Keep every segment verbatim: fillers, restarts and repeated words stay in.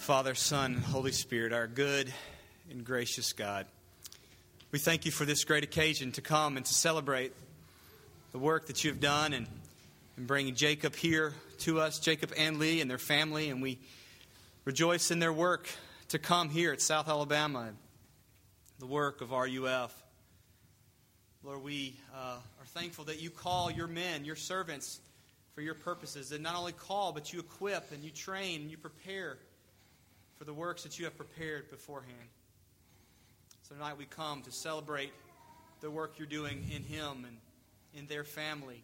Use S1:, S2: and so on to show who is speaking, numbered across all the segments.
S1: Father, Son, and Holy Spirit, our good and gracious God, we thank you for this great occasion to come and to celebrate the work that you have done and in bringing Jacob here to us, Jacob and Lee and their family, and we rejoice in their work to come here at South Alabama, the work of R U F. Lord, we uh, are thankful that you call your men, your servants, for your purposes, and not only call, but you equip and you train and you prepare for the works that you have prepared beforehand. So tonight we come to celebrate the work you're doing in him and in their family.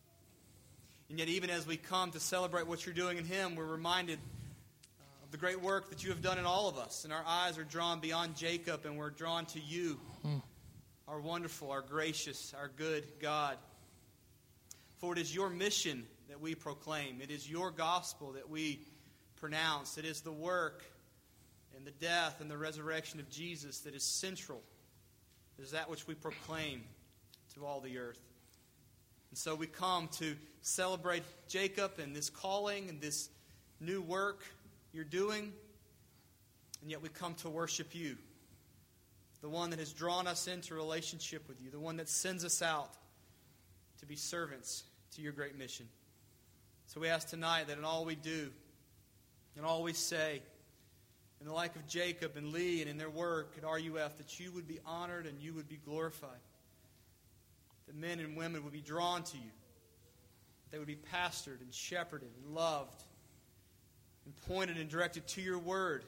S1: And yet even as we come to celebrate what you're doing in him, we're reminded of the great work that you have done in all of us. And our eyes are drawn beyond Jacob and we're drawn to you, mm. our wonderful, our gracious, our good God. For it is your mission that we proclaim. It is your gospel that we pronounce. It is the work and the death and the resurrection of Jesus that is central. It is that which we proclaim to all the earth. And so we come to celebrate Jacob and this calling and this new work you're doing. And yet we come to worship you, the one that has drawn us into relationship with you, the one that sends us out to be servants to your great mission. So we ask tonight that in all we do, in all we say, in the like of Jacob and Lee and in their work at R U F, that you would be honored and you would be glorified. That men and women would be drawn to you. That they would be pastored and shepherded and loved and pointed and directed to your word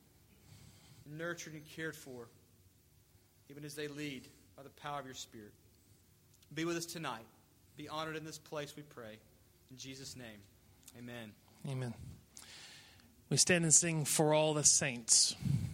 S1: and nurtured and cared for, even as they lead by the power of your Spirit. Be with us tonight. Be honored in this place, we pray. In Jesus' name, amen.
S2: Amen. We stand and sing For All the Saints.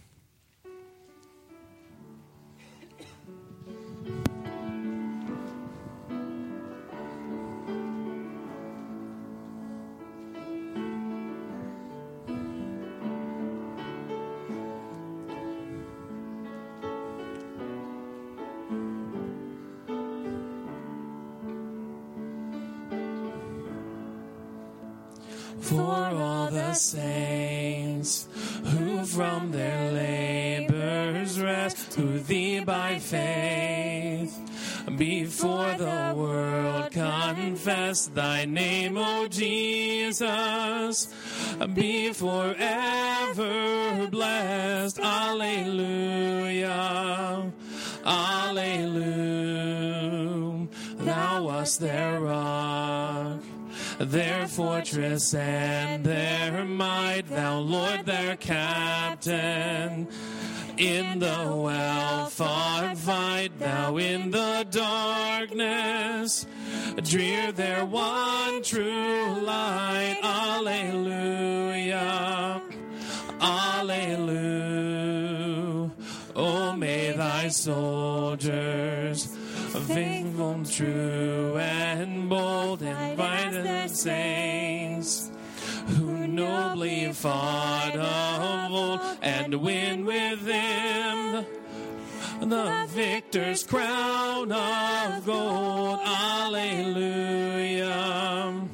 S2: For all the saints who from their labors rest to thee by faith, before the world confess thy name, O Jesus, be forever blessed. Alleluia, alleluia. Thou wast their rock, their fortress and their might, thou Lord their captain. In the well-fought fight, thou in the darkness, drear their one true light. Alleluia, alleluia. Oh, may thy soldiers, faithful, true, and bold, invite the saints who nobly fought of old, and win with them the victor's crown of gold. Alleluia,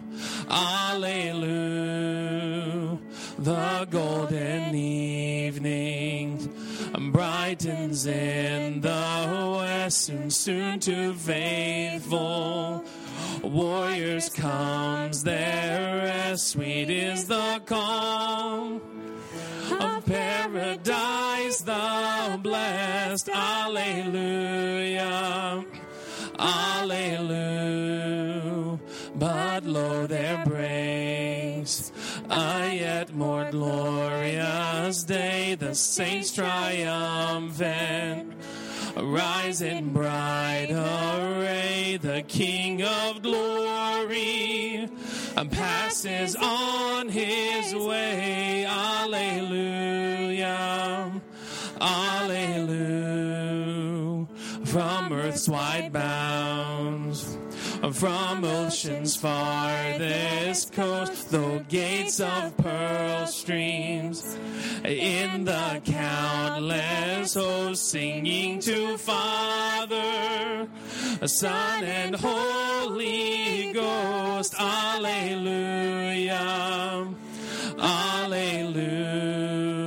S2: alleluia. The golden evening brightens in the west, soon, soon to faithful warriors comes their rest. Sweet is the calm of paradise, the blessed. Alleluia, alleluia. But lo, there breaks a yet more glorious day, the saints triumphant rise in bright array. The King of glory passes on his way. Alleluia, alleluia. From earth's wide bounds, from ocean's farthest coast, though gates of pearl streams in the countless host, singing to Father, Son, and Holy Ghost. Alleluia, alleluia.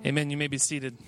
S2: Amen. You may be seated.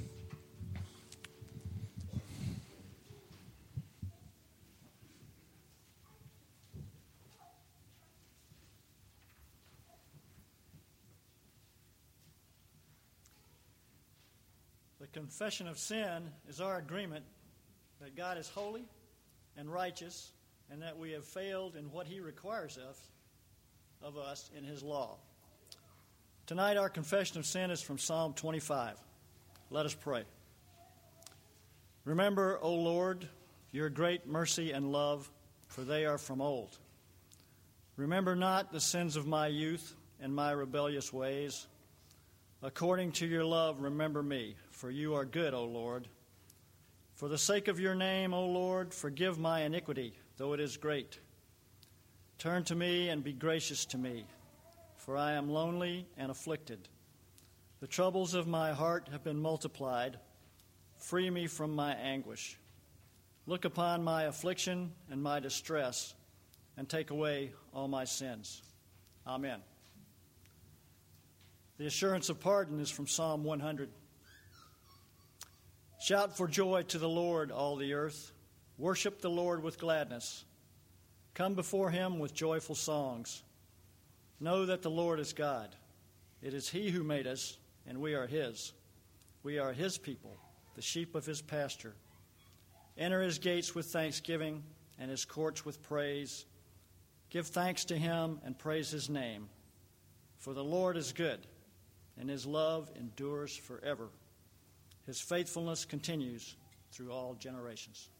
S3: The confession of sin is our agreement that God is holy and righteous and that we have failed in what He requires of, of us in His law. Tonight our confession of sin is from Psalm twenty-five. Let us pray. Remember, O Lord, your great mercy and love, for they are from old. Remember not the sins of my youth and my rebellious ways. According to your love, remember me, for you are good, O Lord. For the sake of your name, O Lord, forgive my iniquity, though it is great. Turn to me and be gracious to me, for I am lonely and afflicted. The troubles of my heart have been multiplied. Free me from my anguish. Look upon my affliction and my distress, and take away all my sins. Amen. The assurance of pardon is from Psalm one hundred. Shout for joy to the Lord, all the earth. Worship the Lord with gladness. Come before Him with joyful songs. Know that the Lord is God. It is He who made us, and we are His. We are His people, the sheep of His pasture. Enter His gates with thanksgiving and His courts with praise. Give thanks to Him and praise His name. For the Lord is good, and His love endures forever. His faithfulness continues through all generations.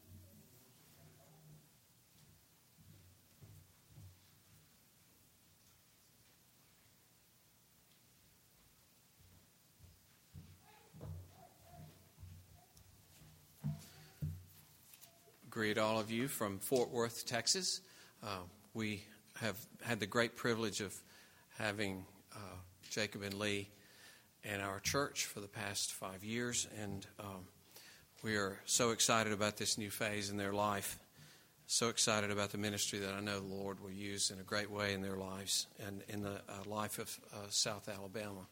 S4: Greet all of you from Fort Worth, Texas. Uh, we have had the great privilege of having uh, Jacob and Lee in our church for the past five years, and um, we are so excited about this new phase in their life, so excited about the ministry that I know the Lord will use in a great way in their lives and in the uh, life of uh, South Alabama.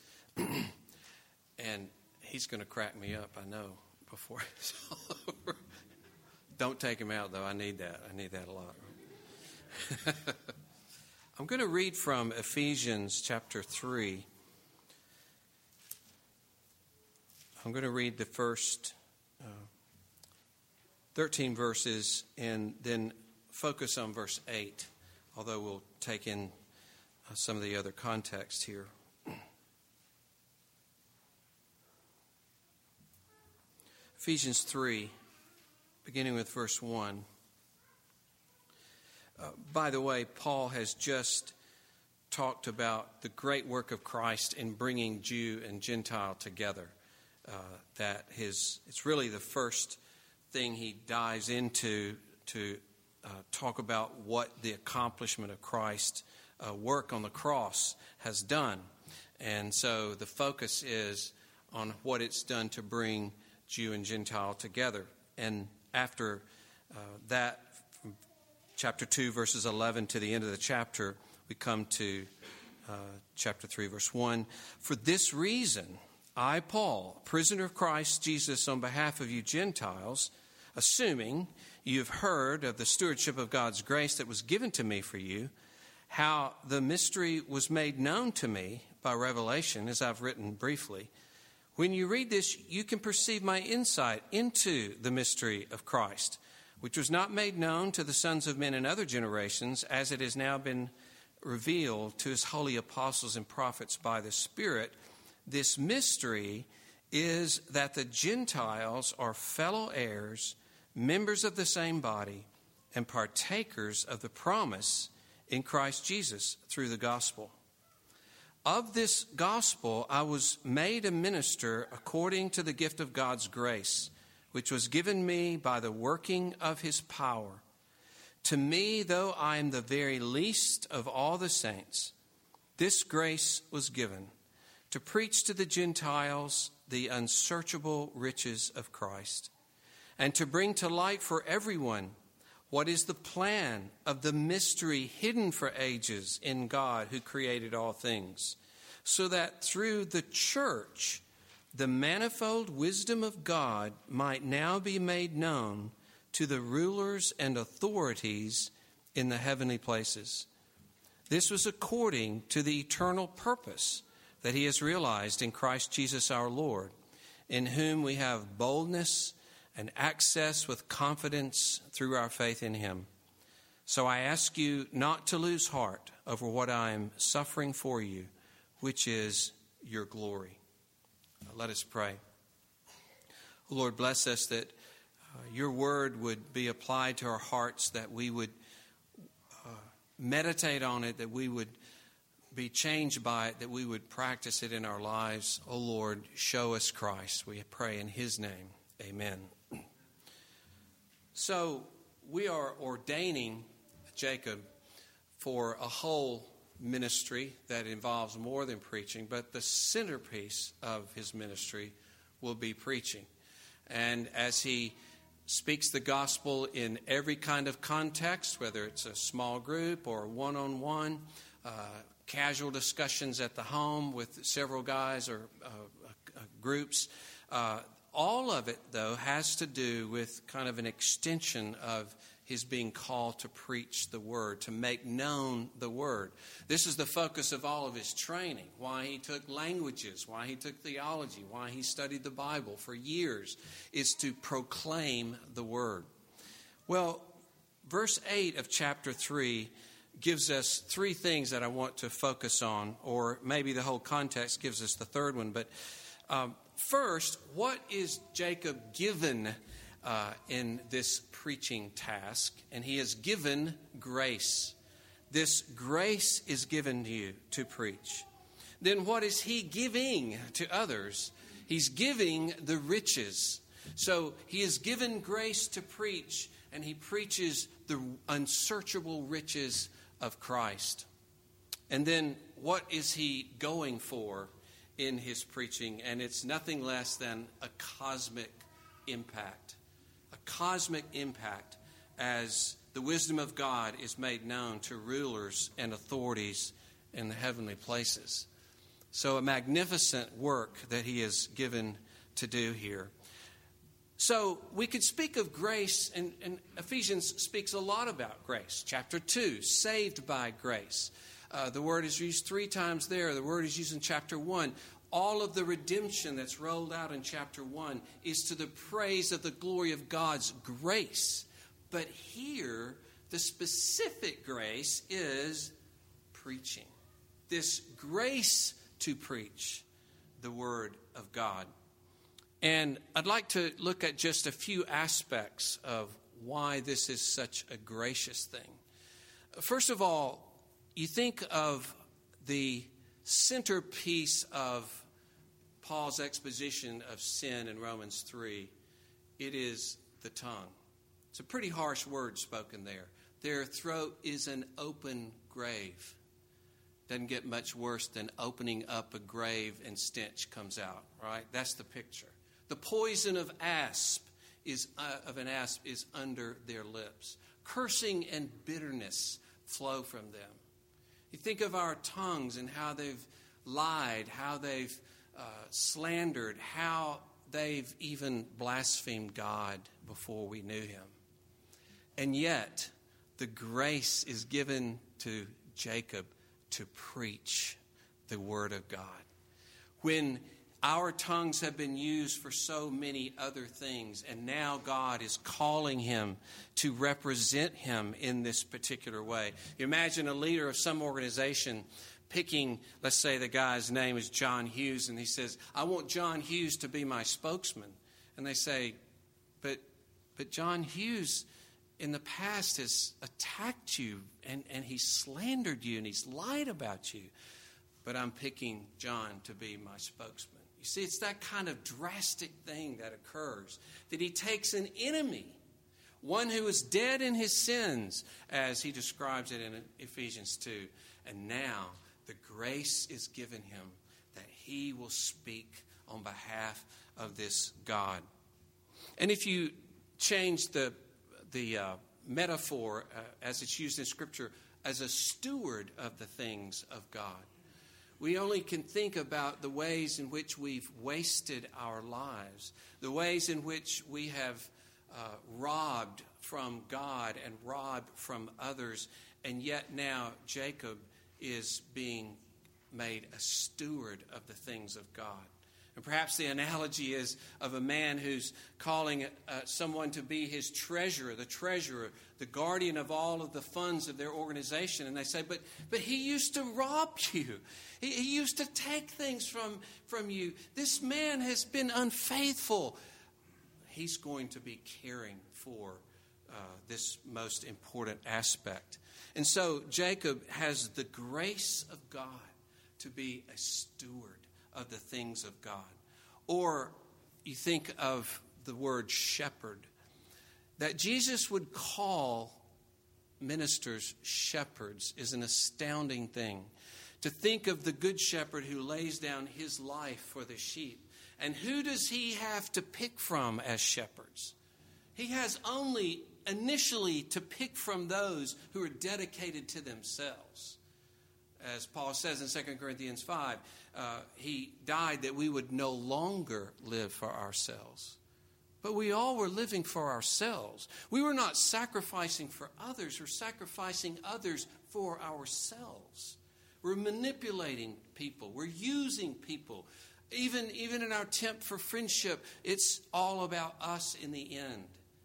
S4: And he's going to crack me up, I know, before it's all over. Don't take him out, though. I need that. I need that a lot. I'm going to read from Ephesians chapter three. I'm going to read the first uh, thirteen verses and then focus on verse eight, although we'll take in uh, some of the other context here. Ephesians three. Beginning with verse one. Uh, by the way, Paul has just talked about the great work of Christ in bringing Jew and Gentile together. Uh, that his it's really the first thing he dives into to uh, talk about what the accomplishment of Christ's uh, work on the cross has done. And so the focus is on what it's done to bring Jew and Gentile together. And after uh, that, from chapter two, verses eleven to the end of the chapter, we come to uh, chapter three, verse one. For this reason, I, Paul, prisoner of Christ Jesus, on behalf of you Gentiles, assuming you've heard of the stewardship of God's grace that was given to me for you, how the mystery was made known to me by revelation, as I've written briefly. When you read this, you can perceive my insight into the mystery of Christ, which was not made known to the sons of men in other generations, as it has now been revealed to His holy apostles and prophets by the Spirit. This mystery is that the Gentiles are fellow heirs, members of the same body, and partakers of the promise in Christ Jesus through the gospel. Of this gospel I was made a minister according to the gift of God's grace, which was given me by the working of His power. To me, though I am the very least of all the saints, this grace was given, to preach to the Gentiles the unsearchable riches of Christ, and to bring to light for everyone what is the plan of the mystery hidden for ages in God who created all things, so that through the church the manifold wisdom of God might now be made known to the rulers and authorities in the heavenly places. This was according to the eternal purpose that he has realized in Christ Jesus our Lord, in whom we have boldness and access with confidence through our faith in him. So I ask you not to lose heart over what I am suffering for you, which is your glory. Let us pray. Oh Lord, bless us that uh, your word would be applied to our hearts, that we would uh, meditate on it, that we would be changed by it, that we would practice it in our lives. Oh Lord, show us Christ. We pray in his name. Amen. So we are ordaining Jacob for a whole ministry that involves more than preaching, but the centerpiece of his ministry will be preaching. And as he speaks the gospel in every kind of context, whether it's a small group or one-on-one, uh, casual discussions at the home with several guys or uh, uh, groups, uh, all of it, though, has to do with kind of an extension of his being called to preach the word, to make known the word. This is the focus of all of his training, why he took languages, why he took theology, why he studied the Bible for years, is to proclaim the word. Well, verse eight of chapter three gives us three things that I want to focus on, or maybe the whole context gives us the third one. But um, first, what is Jacob given Uh, in this preaching task? And he is given grace. This grace is given to you to preach. Then what is he giving to others? He's giving the riches. So he is given grace to preach, and he preaches the unsearchable riches of Christ. And then what is he going for in his preaching? And it's nothing less than a cosmic impact. Cosmic impact as the wisdom of God is made known to rulers and authorities in the heavenly places. So a magnificent work that he is given to do here. So we could speak of grace, and, and Ephesians speaks a lot about grace. Chapter two, saved by grace. Uh, the word is used three times there. The word is used in chapter one. All of the redemption that's rolled out in chapter one is to the praise of the glory of God's grace. But here, the specific grace is preaching. This grace to preach the word of God. And I'd like to look at just a few aspects of why this is such a gracious thing. First of all, you think of the centerpiece of Paul's exposition of sin in Romans three. It is the tongue. It's a pretty harsh word spoken there. Their throat is an open grave. Doesn't get much worse than opening up a grave and stench comes out, right? That's the picture. The poison of asp is uh, of an asp is under their lips. Cursing and bitterness flow from them. You think of our tongues and how they've lied, how they've uh, slandered, how they've even blasphemed God before we knew him. And yet, the grace is given to Jacob to preach the word of God. When our tongues have been used for so many other things, and now God is calling him to represent him in this particular way. You imagine a leader of some organization picking, let's say the guy's name is John Hughes, and he says, I want John Hughes to be my spokesman. And they say, but but John Hughes in the past has attacked you, and, and he's slandered you, and he's lied about you. But I'm picking John to be my spokesman. You see, it's that kind of drastic thing that occurs, that he takes an enemy, one who is dead in his sins, as he describes it in Ephesians two. And now the grace is given him that he will speak on behalf of this God. And if you change the, the uh, metaphor uh, as it's used in Scripture as a steward of the things of God, We only can think about the ways in which we've wasted our lives, the ways in which we have uh, robbed from God and robbed from others. And yet now Jacob is being made a steward of the things of God. And perhaps the analogy is of a man who's calling uh, someone to be his treasurer, the treasurer, the guardian of all of the funds of their organization. And they say, but but he used to rob you. He, he used to take things from, from you. This man has been unfaithful. He's going to be caring for uh, this most important aspect. And so Jacob has the grace of God to be a steward of the things of God. Or you think of the word shepherd, that Jesus would call ministers shepherds is an astounding thing. To think of the good shepherd who lays down his life for the sheep. And who does he have to pick from as shepherds? He has only initially to pick from those who are dedicated to themselves. As Paul says in Second Corinthians five, uh, he died that we would no longer live for ourselves. But we all were living for ourselves. We were not sacrificing for others. We're sacrificing others for ourselves. We're manipulating people. We're using people. Even, even in our attempt for friendship, it's all about us in the end.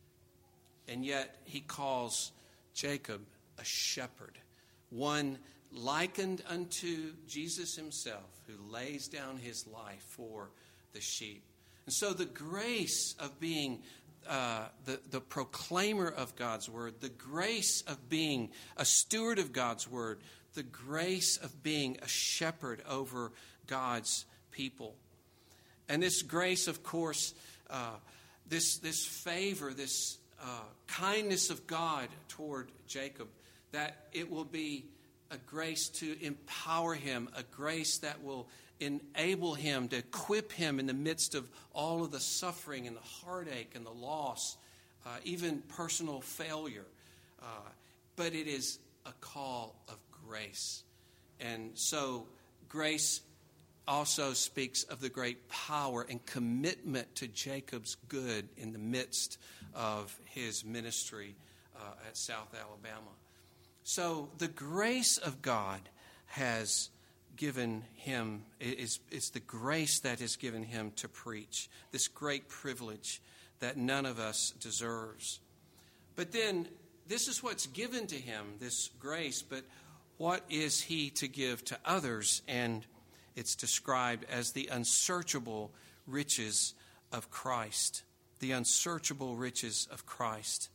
S4: And yet he calls Jacob a shepherd, one likened unto Jesus himself, who lays down his life for the sheep. And so the grace of being uh, the, the proclaimer of God's word, the grace of being a steward of God's word, the grace of being a shepherd over God's people. And this grace, of course, uh, this, this favor, this uh, kindness of God toward Jacob, that it will be a grace to empower him, a grace that will enable him, to equip him in the midst of all of the suffering and the heartache and the loss, uh, even personal failure. Uh, but it is a call of grace. And so grace also speaks of the great power and commitment to Jacob's good in the midst of his ministry uh, at South Alabama. So the grace of God has given him, it's, it's the grace that has given him to preach, this great privilege that none of us deserves. But then this is what's given to him, this grace, but what is he to give to others? And it's described as the unsearchable riches of Christ, the unsearchable riches of Christ.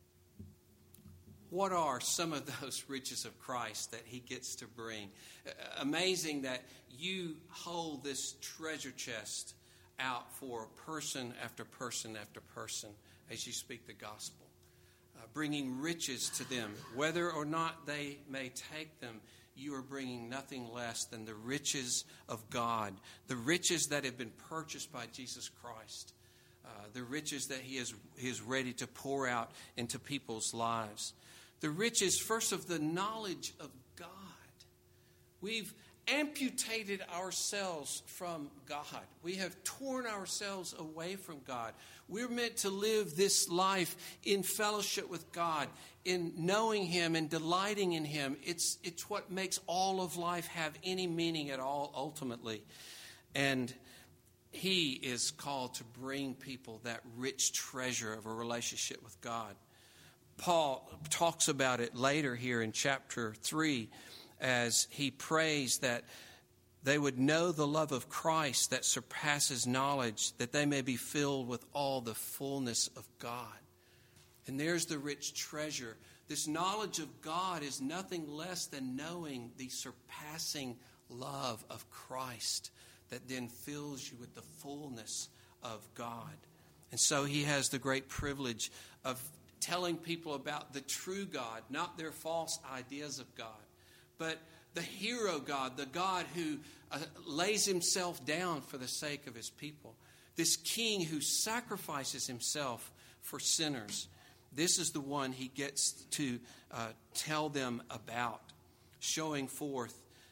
S4: What are some of those riches of Christ that he gets to bring? Amazing that you hold this treasure chest out for person after person after person as you speak the gospel, uh, bringing riches to them. Whether or not they may take them, you are bringing nothing less than the riches of God, the riches that have been purchased by Jesus Christ, uh, the riches that he is, he is ready to pour out into people's lives. The riches, first, of the knowledge of God. We've amputated ourselves from God. We have torn ourselves away from God. We're meant to live this life in fellowship with God, in knowing him and delighting in him. It's, it's what makes all of life have any meaning at all, ultimately. And he is called to bring people that rich treasure of a relationship with God. Paul talks about it later here in chapter three as he prays that they would know the love of Christ that surpasses knowledge, that they may be filled with all the fullness of God. And there's the rich treasure. This knowledge of God is nothing less than knowing the surpassing love of Christ that then fills you with the fullness of God. And so he has the great privilege of telling people about the true God, not their false ideas of God, but the hero God, the God who uh, lays himself down for the sake of his people. This king who sacrifices himself for sinners. This is the one he gets to uh, tell them about, showing forth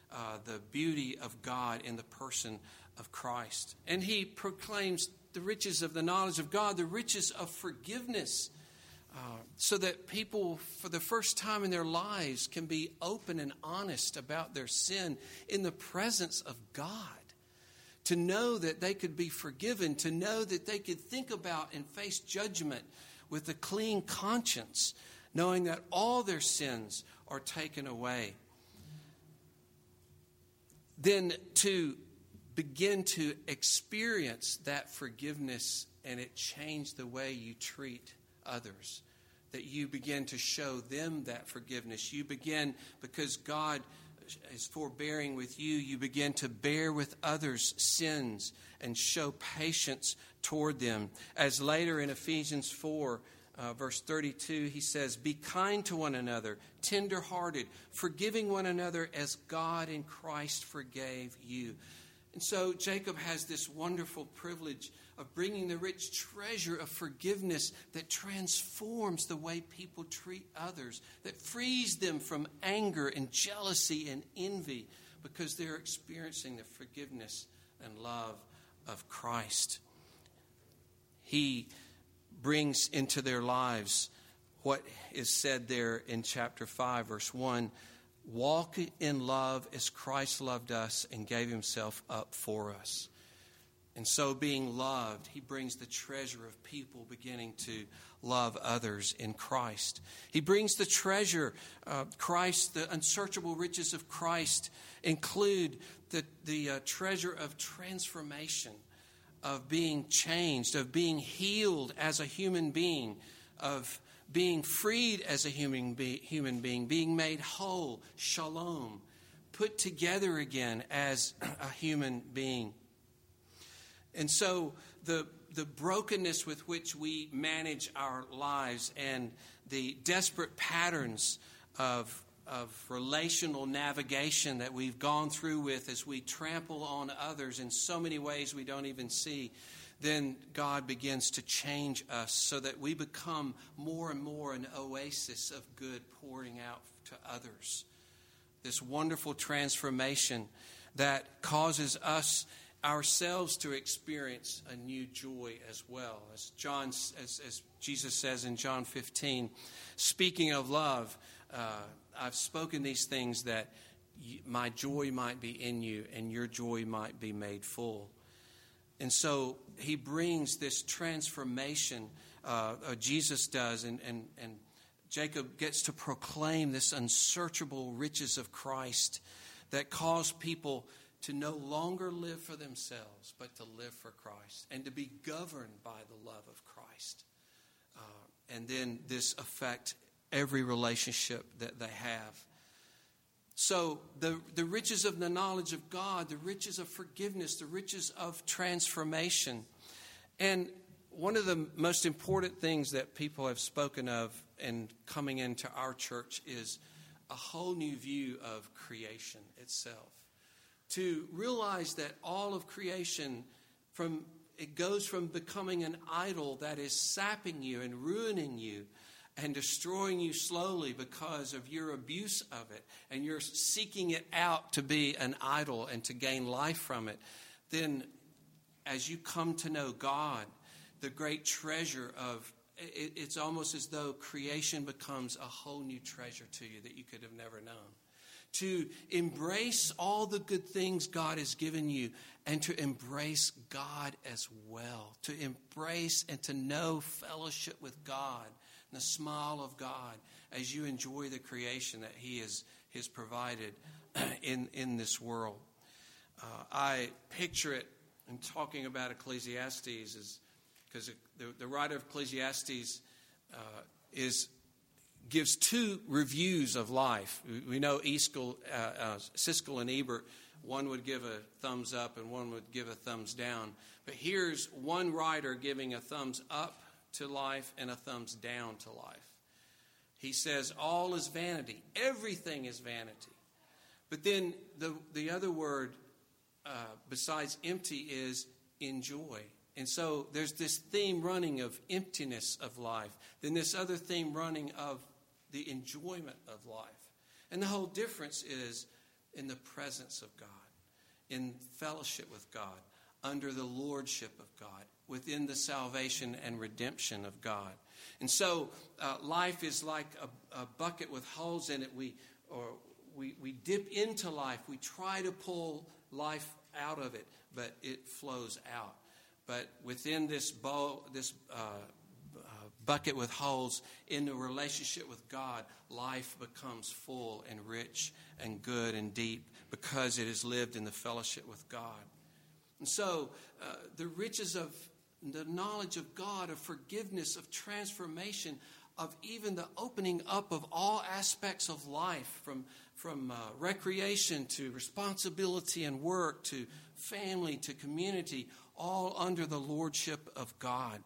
S4: uh, the beauty of God in the person of Christ. And he proclaims the riches of the knowledge of God, the riches of forgiveness, uh, so that people, for the first time in their lives, can be open and honest about their sin in the presence of God. To know that they could be forgiven, to know that they could think about and face judgment with a clean conscience, knowing that all their sins are taken away. Then to begin to experience that forgiveness, and it changed the way you treat others. That you begin to show them that forgiveness. You begin, because God is forbearing with you, you begin to bear with others' sins and show patience toward them. As later in Ephesians four, uh, verse thirty-two, he says, "Be kind to one another, tender-hearted, forgiving one another as God in Christ forgave you." And so Jacob has this wonderful privilege of bringing the rich treasure of forgiveness that transforms the way people treat others, that frees them from anger and jealousy and envy because they're experiencing the forgiveness and love of Christ. He brings into their lives what is said there in chapter five, verse one, "Walk in love as Christ loved us and gave himself up for us." And so being loved, he brings the treasure of people beginning to love others in Christ. He brings the treasure of Christ, the unsearchable riches of Christ include the, the uh, treasure of transformation, of being changed, of being healed as a human being, of being freed as a human, be, human being, being made whole, shalom, put together again as a human being. And so the the brokenness with which we manage our lives and the desperate patterns of, of relational navigation that we've gone through with as we trample on others in so many ways we don't even see, then God begins to change us so that we become more and more an oasis of good pouring out to others. This wonderful transformation that causes us ourselves to experience a new joy as well. As John, as, as Jesus says in John fifteen, speaking of love, uh, I've spoken these things that y- my joy might be in you and your joy might be made full. And so he brings this transformation, uh, uh, Jesus does, and, and, and Jacob gets to proclaim this unsearchable riches of Christ that cause people to no longer live for themselves, but to live for Christ and to be governed by the love of Christ. Uh, and then this affect every relationship that they have. So the, the riches of the knowledge of God, the riches of forgiveness, the riches of transformation. And one of the most important things that people have spoken of in coming into our church is a whole new view of creation itself. To realize that all of creation, from it goes from becoming an idol that is sapping you and ruining you and destroying you slowly because of your abuse of it, and you're seeking it out to be an idol and to gain life from it, then as you come to know God, the great treasure of it, it's almost as though creation becomes a whole new treasure to you that you could have never known. To embrace all the good things God has given you and to embrace God as well. To embrace and to know fellowship with God and the smile of God as you enjoy the creation that He has, has provided in, in this world. Uh, I picture it in talking about Ecclesiastes is because the, the writer of Ecclesiastes uh, is... gives two reviews of life. We know Easkel, uh, uh, Siskel and Ebert, one would give a thumbs up and one would give a thumbs down. But here's one writer giving a thumbs up to life and a thumbs down to life. He says, all is vanity. Everything is vanity. But then the, the other word uh, besides empty is enjoy. And so there's this theme running of emptiness of life. Then this other theme running of the enjoyment of life. And the whole difference is in the presence of God, in fellowship with God, under the lordship of God, within the salvation and redemption of God. And so uh, life is like a, a bucket with holes in it. We or we, we dip into life. We try to pull life out of it, but it flows out. But within this bowl, this uh, uh, bucket with holes, in the relationship with God, life becomes full and rich and good and deep because it is lived in the fellowship with God. And so uh, the riches of the knowledge of God, of forgiveness, of transformation, of even the opening up of all aspects of life, from, from uh, recreation to responsibility and work to family to community, all under the lordship of God.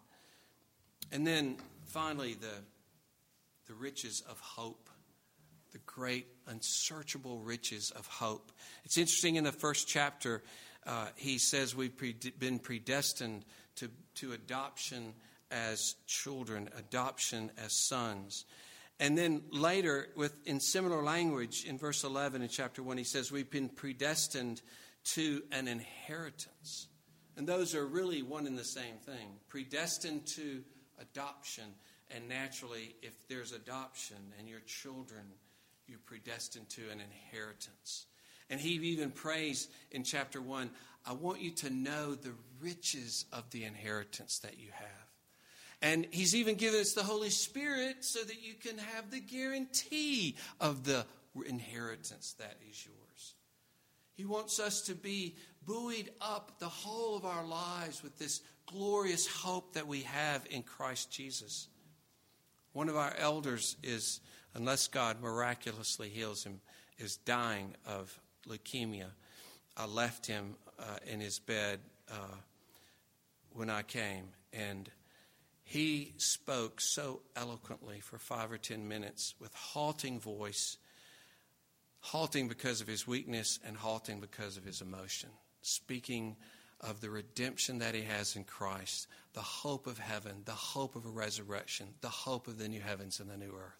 S4: And then finally, the, the riches of hope, the great unsearchable riches of hope. It's interesting, in the first chapter, uh, he says we've pre- been predestined to, to adoption as children, adoption as sons. And then later, with in similar language, in verse eleven in chapter one, he says we've been predestined to an inheritance. And those are really one and the same thing. Predestined to adoption. And naturally, if there's adoption and you're children, you're predestined to an inheritance. And he even prays in chapter one, I want you to know the riches of the inheritance that you have. And he's even given us the Holy Spirit so that you can have the guarantee of the inheritance that is yours. He wants us to be buoyed up the whole of our lives with this glorious hope that we have in Christ Jesus. One of our elders is, unless God miraculously heals him, is dying of leukemia. I left him uh, in his bed uh, when I came, and he spoke so eloquently for five or ten minutes with halting voice, halting because of his weakness and halting because of his emotion, speaking of the redemption that he has in Christ, the hope of heaven, the hope of a resurrection, the hope of the new heavens and the new earth.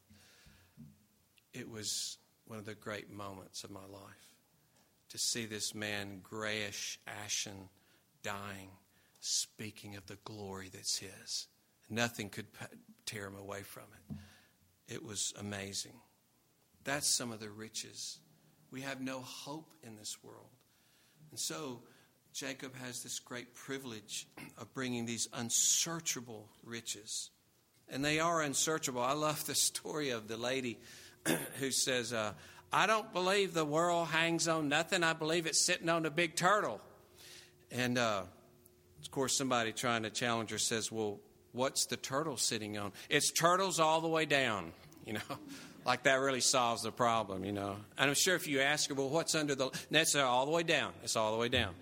S4: It was one of the great moments of my life to see this man, grayish, ashen, dying, speaking of the glory that's his. Nothing could tear him away from it. It was amazing. That's some of the riches. We have no hope in this world. And so Jacob has this great privilege of bringing these unsearchable riches. And they are unsearchable. I love the story of the lady who says, uh, I don't believe the world hangs on nothing. I believe it's sitting on a big turtle. And, uh, of course, somebody trying to challenge her says, well, what's the turtle sitting on? It's turtles all the way down, you know. Like that really solves the problem, you know. And I'm sure if you ask her, well, what's under the... That's all the way down. It's all the way down.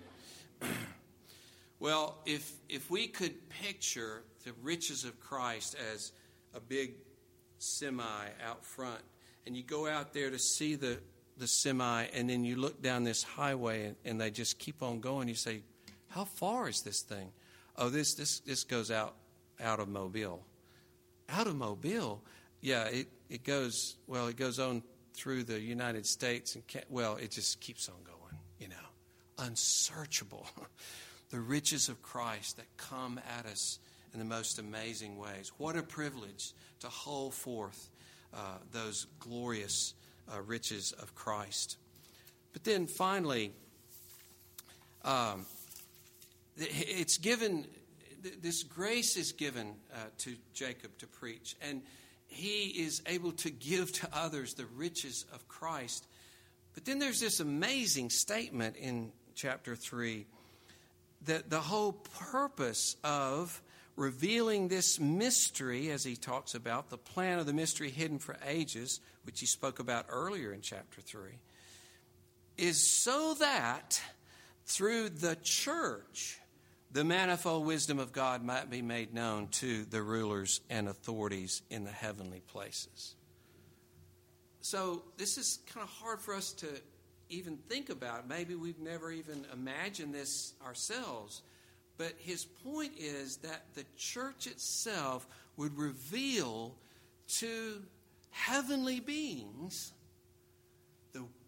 S4: Well, if if we could picture the riches of Christ as a big semi out front, and you go out there to see the, the semi, and then you look down this highway, and, and they just keep on going, you say, how far is this thing? Oh, this this this goes out out of Mobile. Out of Mobile? Yeah, it, it goes, well, it goes on through the United States, and well, it just keeps on going, you know. Unsearchable. The riches of Christ that come at us in the most amazing ways. What a privilege to hold forth uh, those glorious uh, riches of Christ. But then finally, um, it's given, this grace is given uh, to Jacob to preach, and he is able to give to others the riches of Christ. But then there's this amazing statement in chapter three that the whole purpose of revealing this mystery, as he talks about, the plan of the mystery hidden for ages, which he spoke about earlier in chapter three, is so that through the church, the manifold wisdom of God might be made known to the rulers and authorities in the heavenly places. So this is kind of hard for us to even think about. Maybe we've never even imagined this ourselves. But his point is that the church itself would reveal to heavenly beings the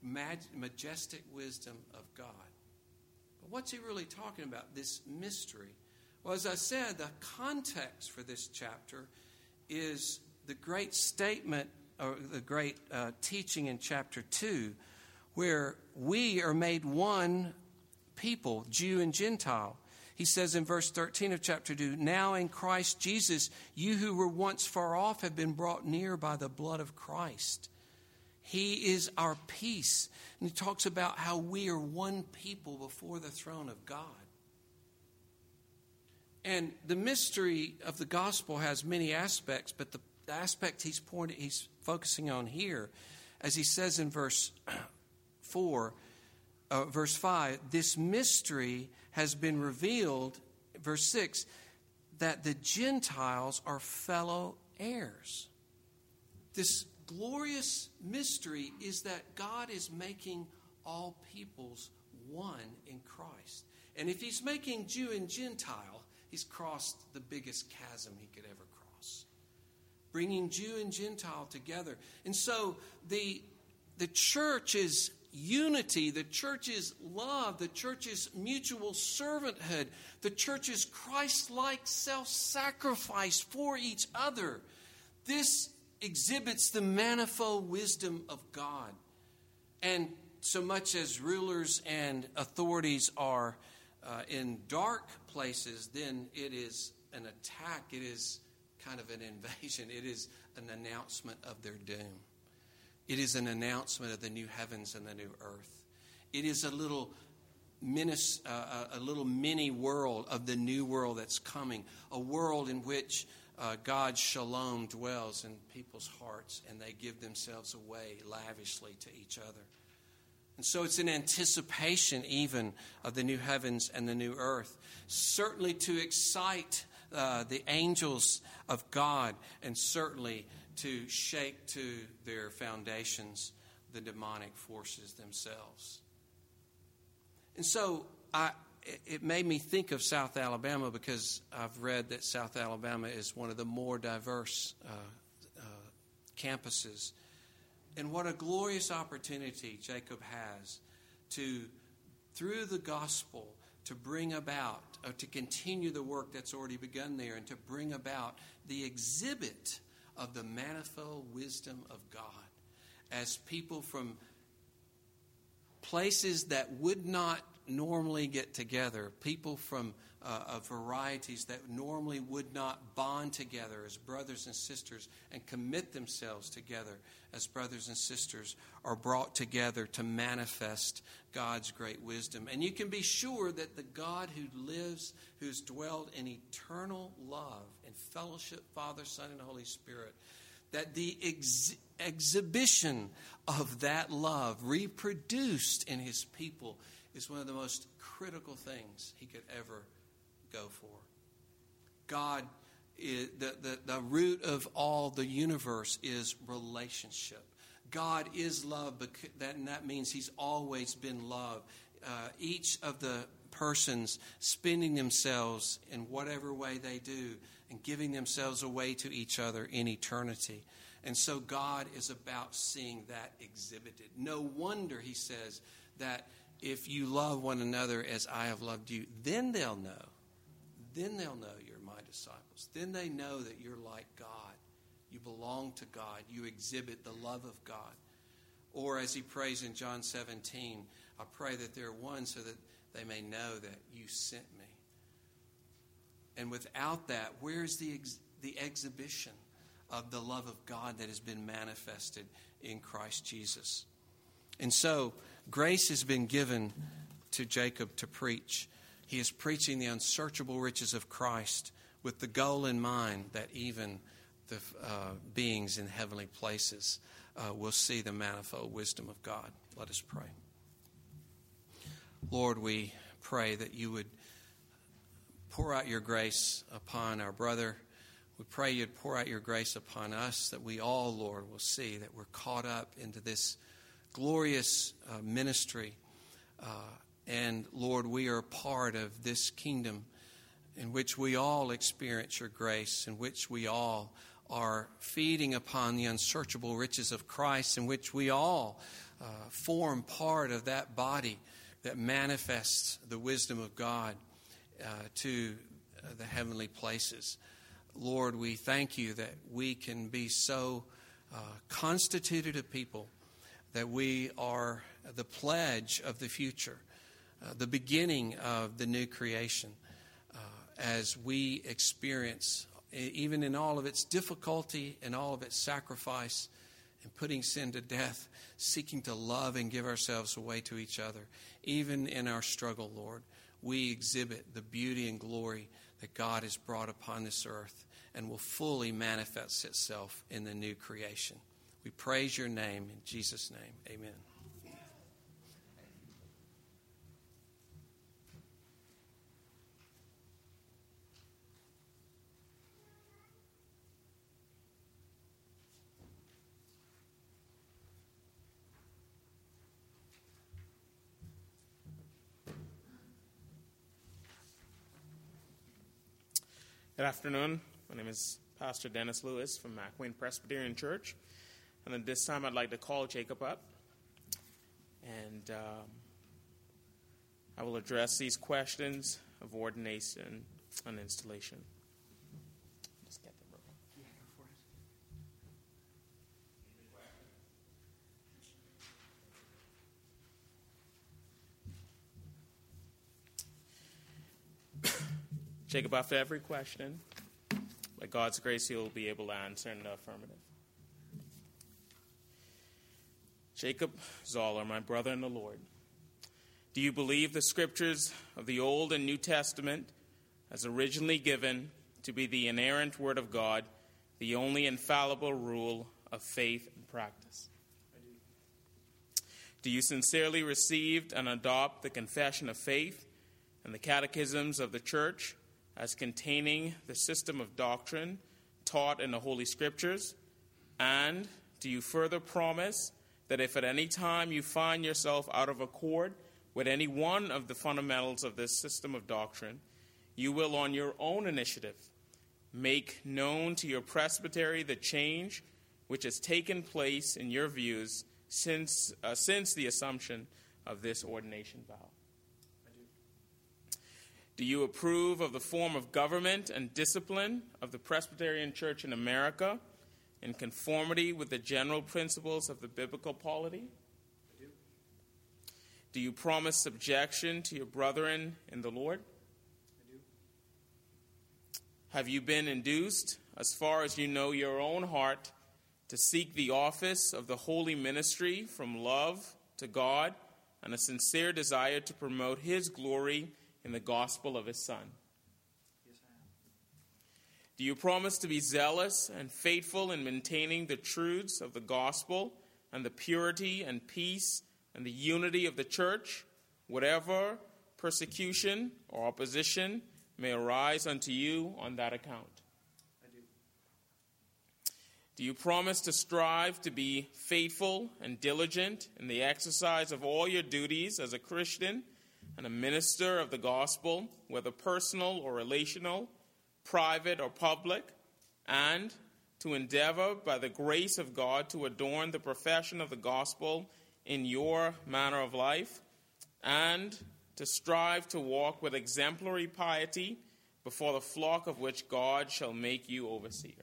S4: mag- majestic wisdom of God. But what's he really talking about? This mystery. Well, as I said, the context for this chapter is the great statement, or the great uh, teaching in chapter two, where we are made one people, Jew and Gentile. He says in verse thirteen of chapter two, now in Christ Jesus, you who were once far off have been brought near by the blood of Christ. He is our peace. And he talks about how we are one people before the throne of God. And the mystery of the gospel has many aspects, but the aspect he's pointing, he's focusing on here, as he says in verse four, uh, verse five, this mystery has been revealed, verse six, that the Gentiles are fellow heirs. This glorious mystery is that God is making all peoples one in Christ. And if he's making Jew and Gentile, he's crossed the biggest chasm he could ever cross, bringing Jew and Gentile together. And so the, the church's unity, the church's love, the church's mutual servanthood, the church's Christ-like self-sacrifice for each other, this exhibits the manifold wisdom of God. And so much as rulers and authorities are uh, in dark places, then it is an attack. It is kind of an invasion. It is an announcement of their doom. It is an announcement of the new heavens and the new earth. It is a little minis, uh, a little mini world of the new world that's coming, a world in which uh, God's shalom dwells in people's hearts, and they give themselves away lavishly to each other. And so it's an anticipation even of the new heavens and the new earth, certainly to excite uh, the angels of God, and certainly to shake to their foundations the demonic forces themselves. And so I, it made me think of South Alabama, because I've read that South Alabama is one of the more diverse uh, uh, campuses. And what a glorious opportunity Jacob has to, through the gospel, to bring about, or to continue the work that's already begun there, and to bring about the exhibit of the manifold wisdom of God, as people from places that would not normally get together, people from uh, of varieties that normally would not bond together as brothers and sisters and commit themselves together as brothers and sisters, are brought together to manifest God's great wisdom. And you can be sure that the God who lives, who's dwelled in eternal love and fellowship, Father, Son, and Holy Spirit, that the ex- exhibition of that love reproduced in his people is one of the most critical things he could ever go for. God, is, the, the, the root of all the universe is relationship. God is love, and that means he's always been love. Uh, each of the persons spending themselves in whatever way they do and giving themselves away to each other in eternity. And so God is about seeing that exhibited. No wonder, he says, that if you love one another as I have loved you, then they'll know. Then they'll know you're my disciples. Then they know that you're like God. You belong to God. You exhibit the love of God. Or as he prays in John seventeen, I pray that they're one so that they may know that you sent me. And without that, where's the ex- the exhibition of the love of God that has been manifested in Christ Jesus? And so, grace has been given to Jacob to preach. He is preaching the unsearchable riches of Christ with the goal in mind that even the uh, beings in heavenly places uh, will see the manifold wisdom of God. Let us pray. Lord, we pray that you would pour out your grace upon our brother. We pray you'd pour out your grace upon us, that we all, Lord, will see that we're caught up into this glorious uh, ministry. Uh, and, Lord, we are a part of this kingdom in which we all experience your grace, in which we all are feeding upon the unsearchable riches of Christ, in which we all uh, form part of that body that manifests the wisdom of God uh, to uh, the heavenly places. Lord, we thank you that we can be so uh, constituted a people that we are the pledge of the future, uh, the beginning of the new creation, uh, as we experience, even in all of its difficulty and all of its sacrifice and putting sin to death, seeking to love and give ourselves away to each other. Even in our struggle, Lord, we exhibit the beauty and glory that God has brought upon this earth and will fully manifest itself in the new creation. We praise your name in Jesus' name. Amen.
S5: Good afternoon. My name is Pastor Dennis Lewis from McWayne Presbyterian Church. And at this time, I'd like to call Jacob up. And um, I will address these questions of ordination and installation. Just get them real quick. Yeah, go for it. Jacob, after every question, by God's grace, he'll be able to answer in the affirmative. Jacob Zoller, my brother in the Lord, do you believe the scriptures of the Old and New Testament as originally given to be the inerrant word of God, the only infallible rule of faith and practice? I do. Do you sincerely receive and adopt the confession of faith and the catechisms of the church as containing the system of doctrine taught in the Holy Scriptures? And do you further promise that if at any time you find yourself out of accord with any one of the fundamentals of this system of doctrine, you will on your own initiative make known to your presbytery the change which has taken place in your views since, uh, since the assumption of this ordination vow? Do you approve of the form of government and discipline of the Presbyterian Church in America in conformity with the general principles of the biblical polity? I do. Do you promise subjection to your brethren in the Lord? I do. Have you been induced, as far as you know your own heart, to seek the office of the holy ministry from love to God and a sincere desire to promote his glory in the gospel of his Son? Yes, I am. Do you promise to be zealous and faithful in maintaining the truths of the gospel and the purity and peace and the unity of the church, whatever persecution or opposition may arise unto you on that account? I do. Do you promise to strive to be faithful and diligent in the exercise of all your duties as a Christian and a minister of the gospel, whether personal or relational, private or public, and to endeavor by the grace of God to adorn the profession of the gospel in your manner of life, and to strive to walk with exemplary piety before the flock of which God shall make you overseer?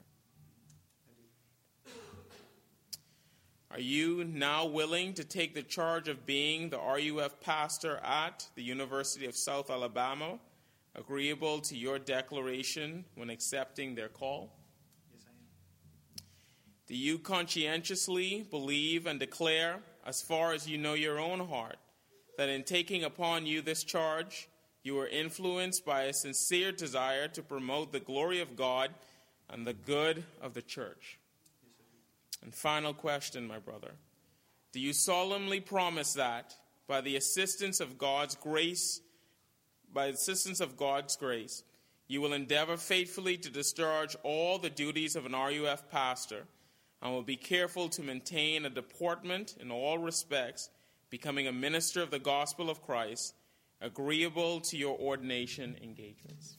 S5: Are you now willing to take the charge of being the R U F pastor at the University of South Alabama, agreeable to your declaration when accepting their call? Yes, I am. Do you conscientiously believe and declare, as far as you know your own heart, that in taking upon you this charge, you are influenced by a sincere desire to promote the glory of God and the good of the church? And final question, my brother. Do you solemnly promise that, by the assistance of God's grace, by the assistance of God's grace, you will endeavor faithfully to discharge all the duties of an R U F pastor and will be careful to maintain a deportment in all respects, becoming a minister of the gospel of Christ, agreeable to your ordination engagements?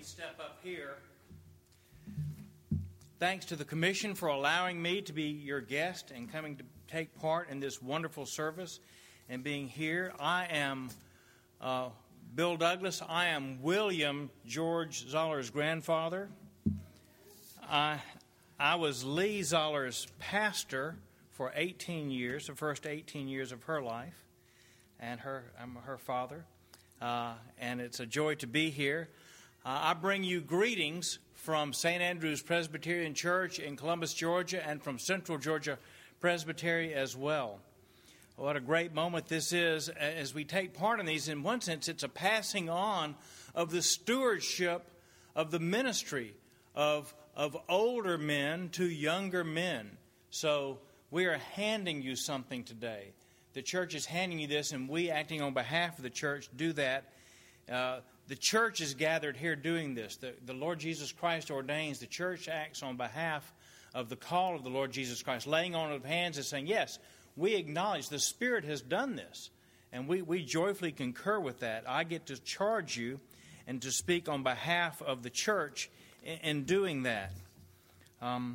S6: me step up here. Thanks to the Commission for allowing me to be your guest and coming to take part in this wonderful service and being here. I am uh, Bill Douglas. I am William George Zoller's grandfather. I, I was Lee Zoller's pastor for eighteen years, the first eighteen years of her life, and her I'm her father. Uh, and it's a joy to be here. Uh, I bring you greetings from Saint Andrew's Presbyterian Church in Columbus, Georgia, and from Central Georgia Presbytery as well. What a great moment this is as we take part in these. In one sense, it's a passing on of the stewardship of the ministry of, of older men to younger men. So we are handing you something today. The church is handing you this, and we, acting on behalf of the church, do that. Uh, the church is gathered here doing this. The, the Lord Jesus Christ ordains. The church acts on behalf of the call of the Lord Jesus Christ, laying on of hands and saying, yes, we acknowledge the Spirit has done this, and we, we joyfully concur with that. I get to charge you and to speak on behalf of the church in, in doing that. Um,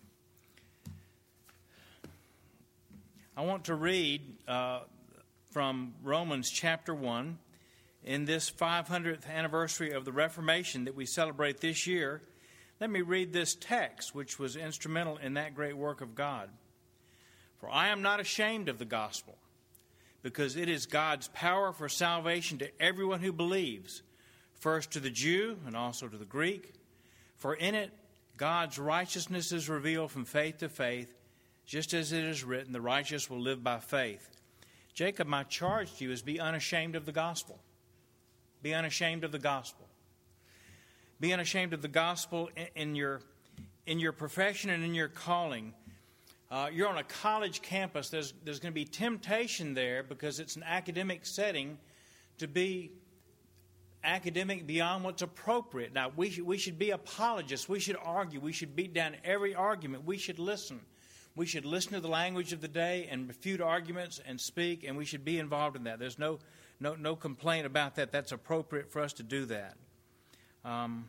S6: I want to read uh, from Romans chapter one. In this five hundredth anniversary of the Reformation that we celebrate this year, let me read this text, which was instrumental in that great work of God. For I am not ashamed of the gospel, because it is God's power for salvation to everyone who believes, first to the Jew and also to the Greek. For in it God's righteousness is revealed from faith to faith, just as it is written, the righteous will live by faith. Jacob, my charge to you is be unashamed of the gospel. Be unashamed of the gospel. Be unashamed of the gospel in, in your in your profession and in your calling. Uh, you're on a college campus. There's there's going to be temptation there because it's an academic setting to be academic beyond what's appropriate. Now, we should, we should be apologists. We should argue. We should beat down every argument. We should listen. We should listen to the language of the day and refute arguments and speak, and we should be involved in that. There's no no no complaint about that. That's appropriate for us to do that. Um,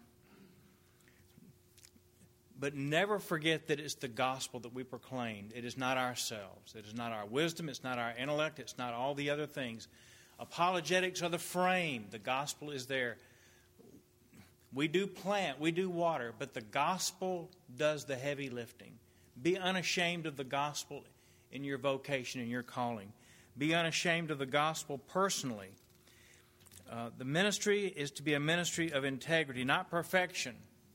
S6: but never forget that it's the gospel that we proclaim. It is not ourselves. It is not our wisdom. It's not our intellect. It's not all the other things. Apologetics are the frame. The gospel is there. We do plant, we do water, but the gospel does the heavy lifting. Be unashamed of the gospel in your vocation, in your calling. Be unashamed of the gospel personally. Uh, the ministry is to be a ministry of integrity, not perfection.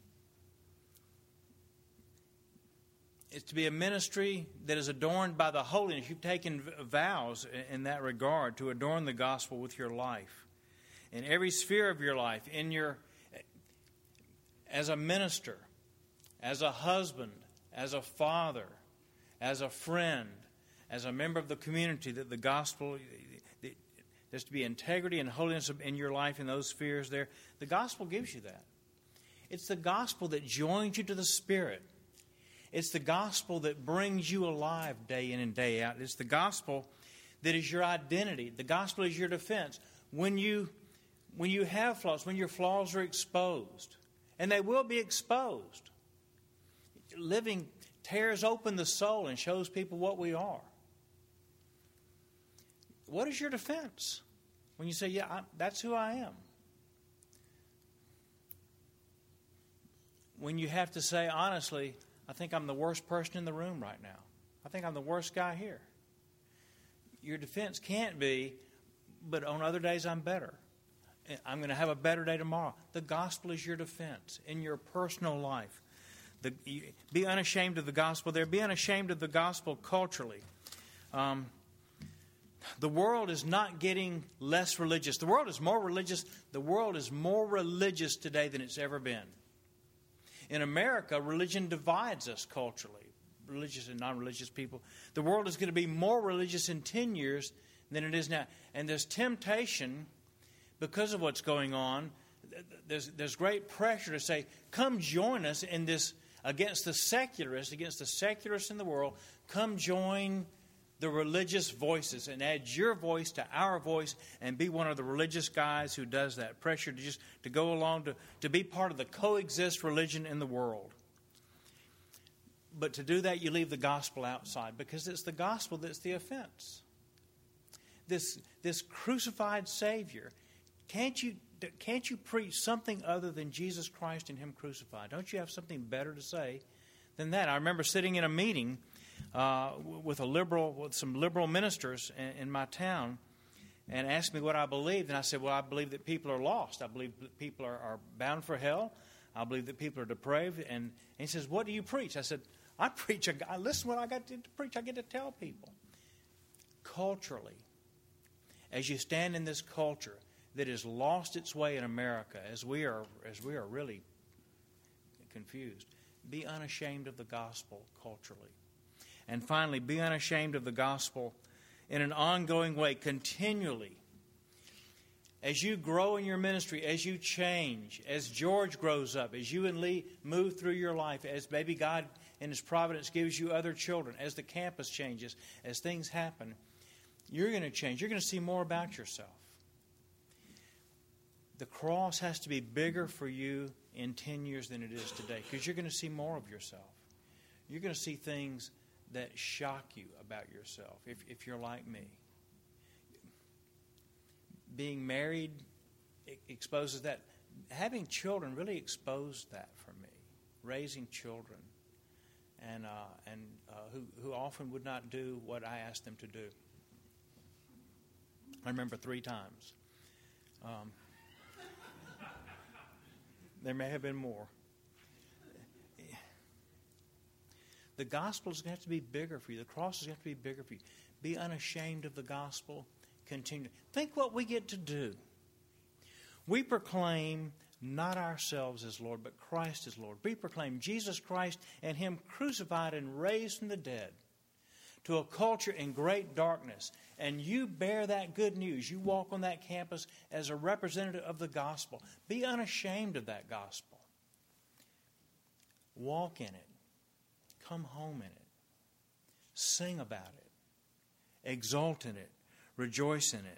S6: It's to be a ministry that is adorned by the holiness. You've taken vows in that regard to adorn the gospel with your life. In every sphere of your life, in your, as a minister, as a husband, as a father, as a friend, as a member of the community, that the gospel, there's to be integrity and holiness in your life in those spheres there. The gospel gives you that. It's the gospel that joins you to the Spirit. It's the gospel that brings you alive day in and day out. It's the gospel that is your identity. The gospel is your defense. When you, when you have flaws, when your flaws are exposed, and they will be exposed, living tears open the soul and shows people what we are. What is your defense when you say, yeah, I, that's who I am? When you have to say, honestly, I think I'm the worst person in the room right now. I think I'm the worst guy here. Your defense can't be, but on other days I'm better. I'm going to have a better day tomorrow. The gospel is your defense in your personal life. The, be unashamed of the gospel there. Be unashamed of the gospel culturally. Um, the world is not getting less religious. The world is more religious. The world is more religious today than it's ever been. In America, religion divides us culturally, religious and non-religious people. The world is going to be more religious in ten years than it is now. And there's temptation because of what's going on. There's, there's great pressure to say, come join us in this against the secularists, against the secularists in the world. Come join the religious voices and add your voice to our voice and be one of the religious guys who does that. Pressure to just to go along to, to be part of the coexist religion in the world. But to do that, you leave the gospel outside because it's the gospel that's the offense. This, this crucified Savior, can't you, can't you preach something other than Jesus Christ and Him crucified? Don't you have something better to say than that? I remember sitting in a meeting uh, with a liberal, with some liberal ministers in, in my town, and asked me what I believed. And I said, well, I believe that people are lost. I believe that people are, are bound for hell. I believe that people are depraved. And, and he says, what do you preach? I said, I preach, a, I listen to what I got to preach. I get to tell people. Culturally, as you stand in this culture that has lost its way in America, as we are, as we are really confused, be unashamed of the gospel culturally. And finally, be unashamed of the gospel in an ongoing way, continually. As you grow in your ministry, as you change, as George grows up, as you and Lee move through your life, as maybe God in His providence gives you other children, as the campus changes, as things happen, you're going to change. You're going to see more about yourself. The cross has to be bigger for you in ten years than it is today, because you're going to see more of yourself. You're going to see things that shock you about yourself if, if you're like me. Being married exposes that. Having children really exposed that for me. Raising children, and uh, and uh, who who often would not do what I asked them to do. I remember three times. Um, there may have been more. The gospel is going to have to be bigger for you. The cross is going to have to be bigger for you. Be unashamed of the gospel. Continue. Think what we get to do. We proclaim not ourselves as Lord, but Christ as Lord. We proclaim Jesus Christ and Him crucified and raised from the dead to a culture in great darkness. And you bear that good news. You walk on that campus as a representative of the gospel. Be unashamed of that gospel. Walk in it. Come home in it. Sing about it. Exult in it. Rejoice in it.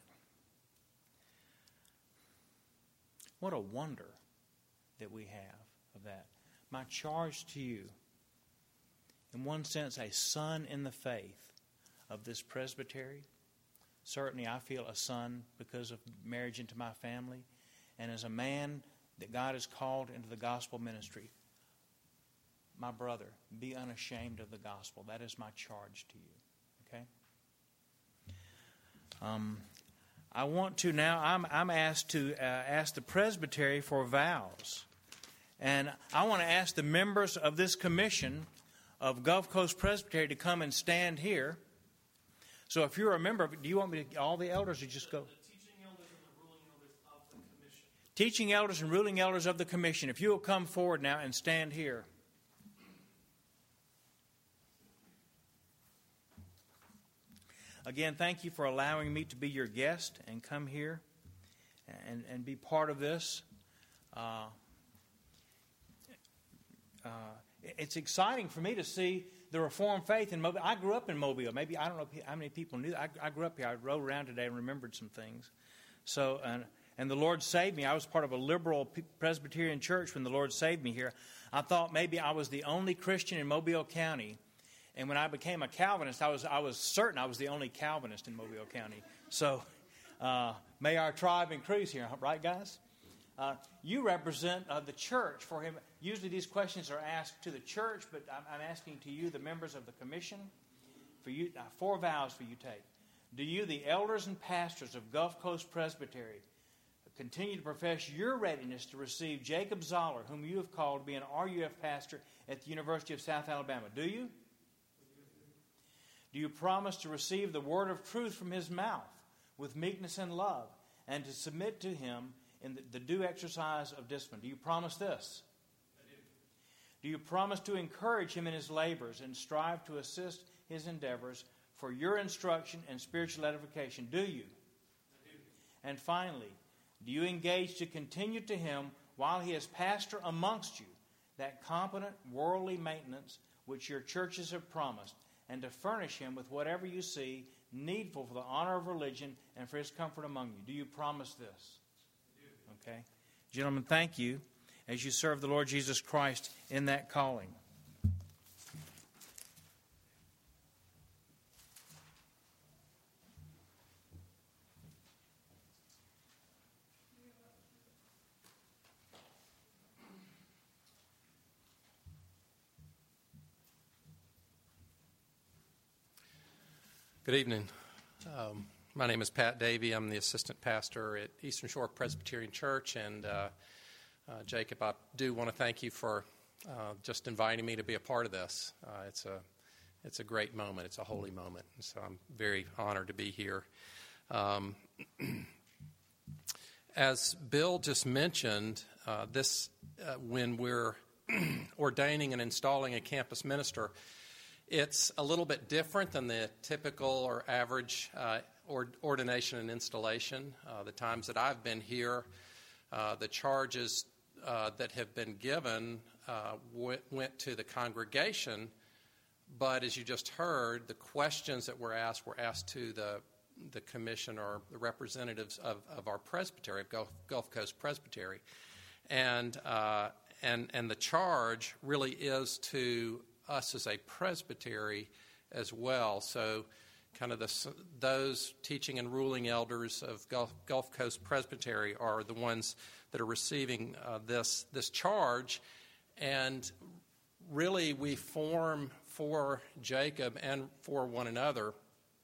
S6: What a wonder that we have of that. My charge to you, in one sense, a son in the faith of this presbytery. Certainly I feel a son because of marriage into my family. And as a man that God has called into the gospel ministry, my brother, be unashamed of the gospel. That is my charge to you. Okay? Um, I want to now, I'm, I'm asked to uh, ask the presbytery for vows. And I want to ask the members of this commission of Gulf Coast Presbytery to come and stand here. So if you're a member, do you want me to, all the elders to just go?
S2: The teaching elders and the ruling elders of the commission.
S6: Teaching elders and ruling elders of the commission. If you will come forward now and stand here. Again, thank you for allowing me to be your guest and come here and, and be part of this. Uh, uh, it's exciting for me to see the Reformed faith in Mobile. I grew up in Mobile. Maybe, I don't know how many people knew that. I, I grew up here. I rode around today and remembered some things. So, and, and the Lord saved me. I was part of a liberal Presbyterian church when the Lord saved me here. I thought maybe I was the only Christian in Mobile County. And when I became a Calvinist, I was I was certain I was the only Calvinist in Mobile County. So uh, may our tribe increase here, right, guys? Uh, you represent uh, the church for him. Usually these questions are asked to the church, but I'm, I'm asking to you, the members of the commission, for you, uh, four vows for you take. Do you, the elders and pastors of Gulf Coast Presbytery, continue to profess your readiness to receive Jacob Zoller, whom you have called to be an R U F pastor at the University of South Alabama? Do you? Do you promise to receive the word of truth from his mouth with meekness and love, and to submit to him in the, the due exercise of discipline? Do you promise this? I do. Do you promise to encourage him in his labors and strive to assist his endeavors for your instruction and spiritual edification? Do you? I do. And finally, do you engage to continue to him while he is pastor amongst you that competent worldly maintenance which your churches have promised, and to furnish him with whatever you see needful for the honor of religion and for his comfort among you. Do you promise this? Okay. Gentlemen, thank you as you serve the Lord Jesus Christ in that calling.
S7: Good evening. Um, my name is Pat Davey. I'm the assistant pastor at Eastern Shore Presbyterian Church. And uh, uh, Jacob, I do want to thank you for uh, just inviting me to be a part of this. Uh, it's a it's a great moment. It's a holy moment. And so I'm very honored to be here. Um, as Bill just mentioned, uh, this uh, when we're ordaining and installing a campus minister, it's a little bit different than the typical or average uh, or ordination and installation. Uh, the times that I've been here, uh, the charges uh, that have been given uh, went, went to the congregation, but as you just heard, the questions that were asked were asked to the the commission or the representatives of, of our presbytery, of Gulf, Gulf Coast Presbytery, and uh, and and the charge really is to us as a presbytery as well. So kind of the, those teaching and ruling elders of Gulf, Gulf Coast Presbytery are the ones that are receiving uh, this this charge. And really we form for Jacob and for one another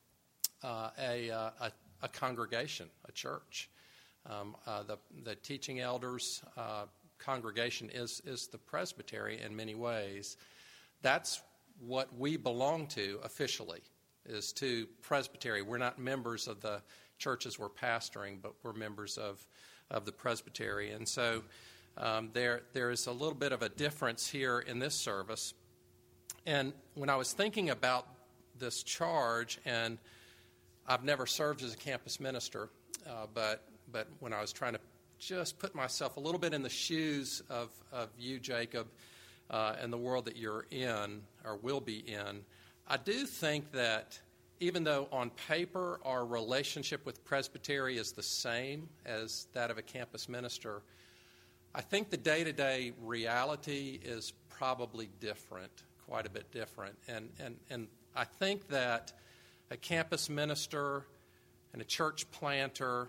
S7: uh, a, uh, a, a congregation, a church. Um, uh, the, the teaching elders uh, congregation is, is the presbytery in many ways. That's what we belong to officially, is to presbytery. We're not members of the churches we're pastoring, but we're members of, of the presbytery. And so um, there there is a little bit of a difference here in this service. And when I was thinking about this charge, and I've never served as a campus minister, uh, but but when I was trying to just put myself a little bit in the shoes of, of you, Jacob, Uh, and the world that you're in or will be in, I do think that even though on paper our relationship with presbytery is the same as that of a campus minister, I think the day-to-day reality is probably different, quite a bit different. And, and, and I think that a campus minister and a church planter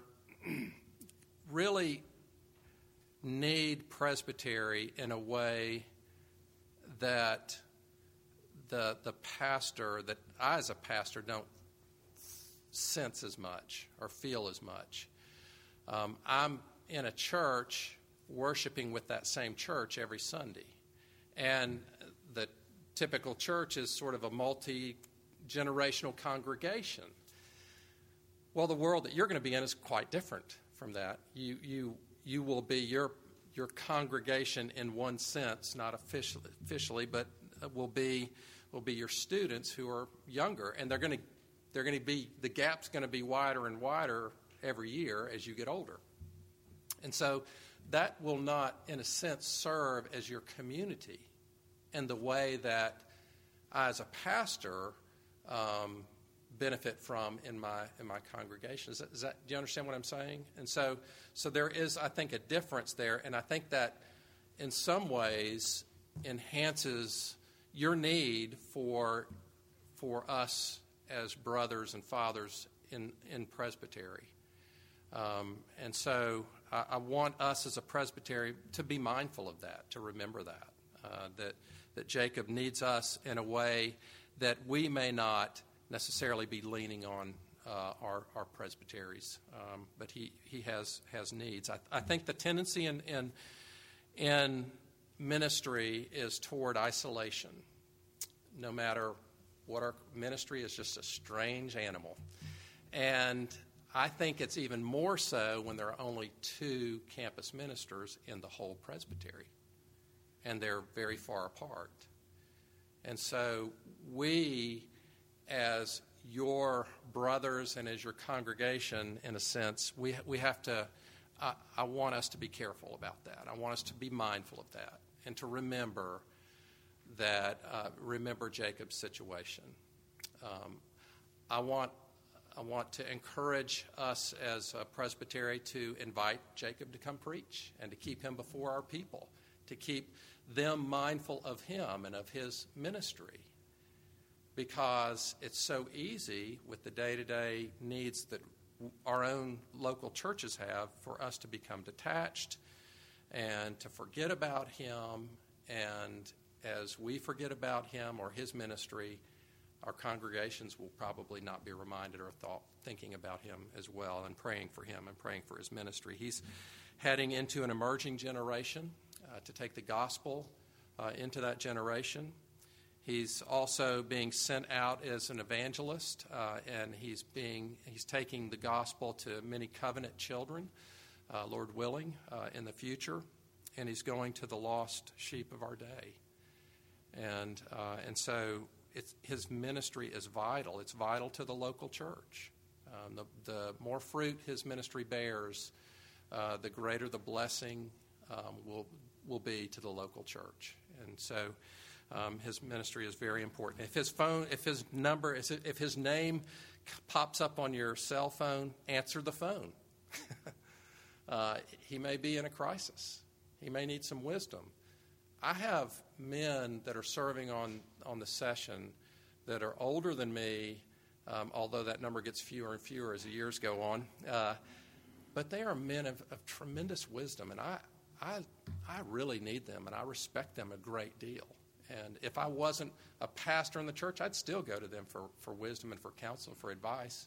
S7: really need presbytery in a way that the the pastor, that I as a pastor don't sense as much or feel as much. Um, I'm in a church worshiping with that same church every Sunday. And the typical church is sort of a multi-generational congregation. Well, the world that you're going to be in is quite different from that. You you you will be your your congregation in one sense, not officially, officially, but will be will be your students who are younger, and they're going to they're going to be the gap's going to be wider and wider every year as you get older, and so that will not, in a sense, serve as your community in the way that I, as a pastor, um, benefit from in my in my congregation. Is that, is that, do you understand what I'm saying? And so, so there is, I think, a difference there, and I think that in some ways enhances your need for for us as brothers and fathers in in presbytery. Um, and so, I, I want us as a presbytery to be mindful of that, to remember that uh, that that Jacob needs us in a way that we may not necessarily be leaning on uh, our, our presbyteries, um, but he, he has has needs. I, I think the tendency in, in in ministry is toward isolation. No matter what our ministry is, just a strange animal, and I think it's even more so when there are only two campus ministers in the whole presbytery, and they're very far apart. And so we, as your brothers and as your congregation, in a sense, we we have to, I, I want us to be careful about that. I want us to be mindful of that and to remember that, uh, remember Jacob's situation, Um, I want I want to encourage us as a presbytery to invite Jacob to come preach and to keep him before our people, to keep them mindful of him and of his ministry, because it's so easy with the day-to-day needs that our own local churches have for us to become detached and to forget about him. And as we forget about him or his ministry, our congregations will probably not be reminded or thought, thinking about him as well and praying for him and praying for his ministry. He's heading into an emerging generation uh, to take the gospel uh, into that generation. He's also being sent out as an evangelist, uh, and he's being he's taking the gospel to many covenant children, uh, Lord willing, uh, in the future, and he's going to the lost sheep of our day. And uh, and so it's, his ministry is vital. It's vital to the local church. Um, the, the more fruit his ministry bears, uh, the greater the blessing um, will will be to the local church. And so um, his ministry is very important. If his phone, if his number, if his name pops up on your cell phone, answer the phone. uh, he may be in a crisis. He may need some wisdom. I have men that are serving on, on the session that are older than me, um, although that number gets fewer and fewer as the years go on. Uh, but they are men of, of tremendous wisdom, and I, I, I really need them, and I respect them a great deal. And if I wasn't a pastor in the church, I'd still go to them for, for wisdom and for counsel, for advice.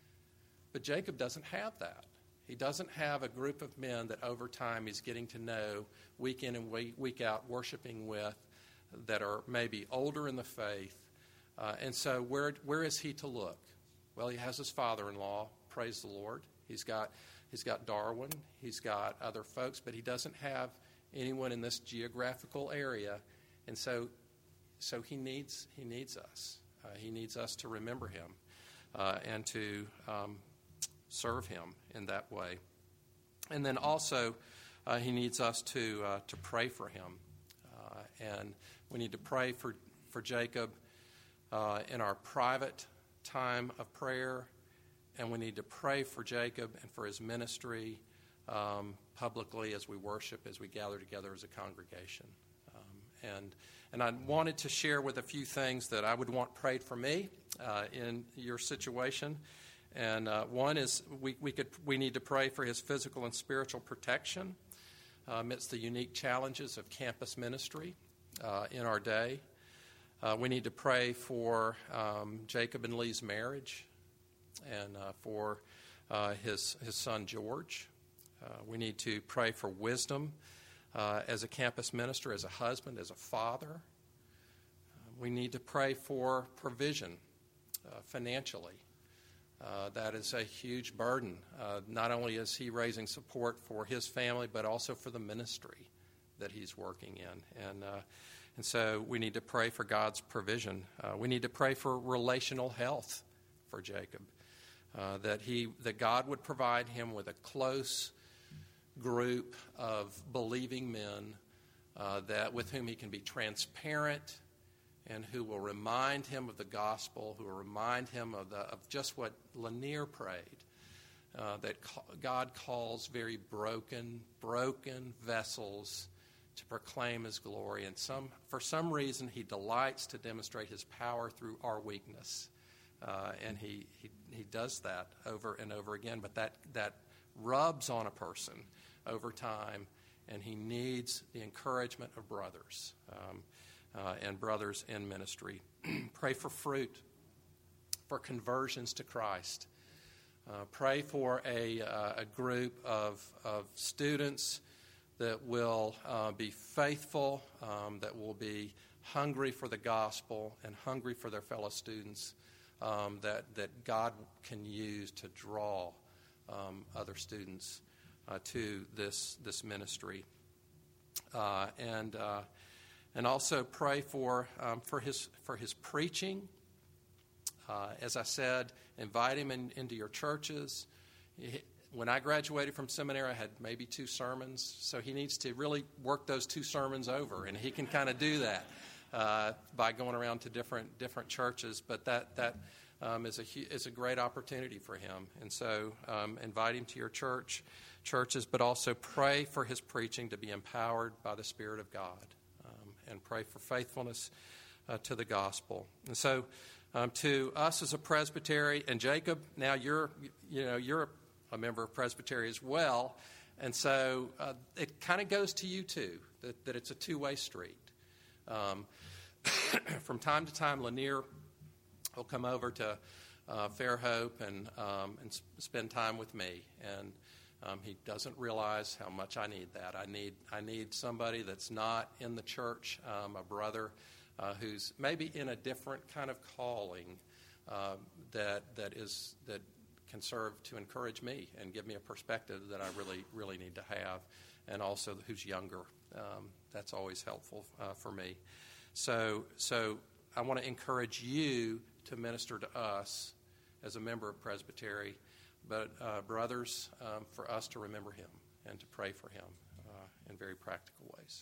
S7: But Jacob doesn't have that. He doesn't have a group of men that over time he's getting to know week in and week, week out, worshiping with, that are maybe older in the faith. Uh, and so where where is he to look? Well, he has his father-in-law, praise the Lord. He's got he's got Darwin. He's got other folks, but he doesn't have anyone in this geographical area. And so so he needs he needs us. Uh, he needs us to remember him uh, and to um, serve him in that way. And then also uh, he needs us to uh, to pray for him. Uh, and we need to pray for, for Jacob uh, in our private time of prayer, and we need to pray for Jacob and for his ministry um, publicly as we worship, as we gather together as a congregation. Um, and and I wanted to share with a few things that I would want prayed for me uh, in your situation. And uh, one is we, we could we need to pray for his physical and spiritual protection uh, amidst the unique challenges of campus ministry uh, in our day. Uh, we need to pray for um, Jacob and Lee's marriage and uh, for uh, his his son George. Uh, we need to pray for wisdom uh, as a campus minister, as a husband, as a father. Uh, we need to pray for provision uh, financially. Uh, that is a huge burden. Uh, not only is he raising support for his family, but also for the ministry that he's working in. And uh, and so we need to pray for God's provision. Uh, we need to pray for relational health for Jacob, uh, that he that God would provide him with a close group of believing men uh, that with whom he can be transparent, and who will remind him of the gospel, who will remind him of, the, of just what Lanier prayed, uh, that ca- God calls very broken, broken vessels to proclaim his glory. And some, for some reason, he delights to demonstrate his power through our weakness. Uh, and he, he he does that over and over again. But that, that rubs on a person over time, and he needs the encouragement of brothers. Um, Uh, and brothers in ministry. Pray for fruit, for conversions to Christ. Uh, pray for a, uh, a group of, of students that will uh, be faithful, um, that will be hungry for the gospel and hungry for their fellow students, um, that, that God can use to draw um, other students uh, to this, this ministry. Uh, and uh, And also pray for um, for his for his preaching. Uh, as I said, invite him in, into your churches. He, when I graduated from seminary, I had maybe two sermons, so he needs to really work those two sermons over, and he can kind of do that. uh, by going around to different different churches. But that that um, is a is a great opportunity for him. And so um, invite him to your church churches, but also pray for his preaching to be empowered by the Spirit of God, um, and pray for faithfulness uh, to the gospel. And so um, to us as a presbytery, and Jacob, now you're you know you're a member of presbytery as well. And so uh, it kind of goes to you, too, that, that it's a two-way street. Um, from time to time, Lanier will come over to uh, Fairhope and, um, and sp- spend time with me. And um, he doesn't realize how much I need that. I need I need somebody that's not in the church, um, a brother uh, who's maybe in a different kind of calling uh, that that is that. can serve to encourage me and give me a perspective that I really, really need to have, and also who's younger. Um, that's always helpful uh, for me. So, so I want to encourage you to minister to us as a member of Presbytery, but uh, brothers, um, for us to remember him and to pray for him uh, in very practical ways.